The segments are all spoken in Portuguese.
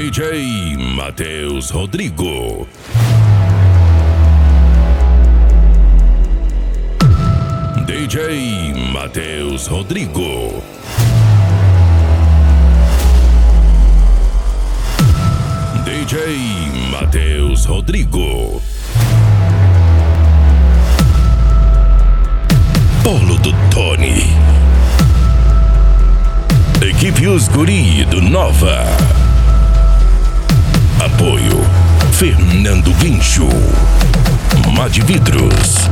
DJ Matheus Rodrigo. DJ Matheus Rodrigo. DJ Matheus Rodrigo. Polo do Tony. Equipe Os Guri do Nova. Apoio Fernando Guincho. Mad Vidros.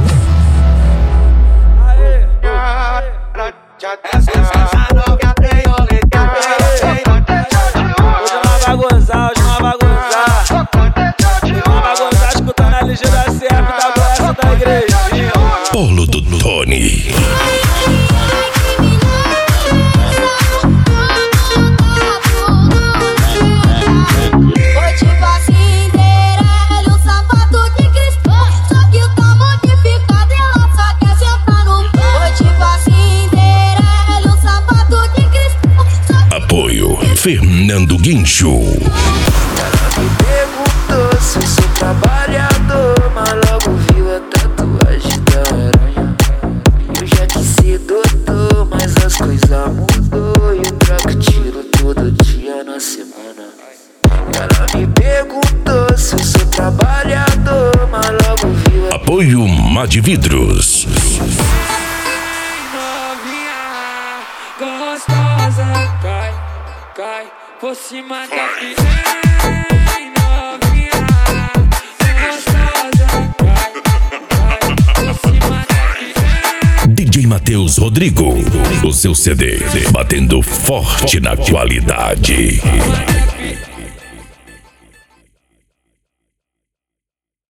Polo do Tony. Apoio Fernando Guincho. Ela me perguntou se eu sou trabalhador, mas logo viu a tatuagem da aranha. Eu já quis ser doutor, mas as coisas mudou e eu troco tiro todo dia na semana. Ela me perguntou se eu sou trabalhador, mas logo viu a... Apoio Mad Vidros. Gostosa, cai, cai por cima da piranha, novinha. Gostosa, cai, por cima da piranha. DJ Matheus Rodrigo. O seu CD batendo forte na qualidade.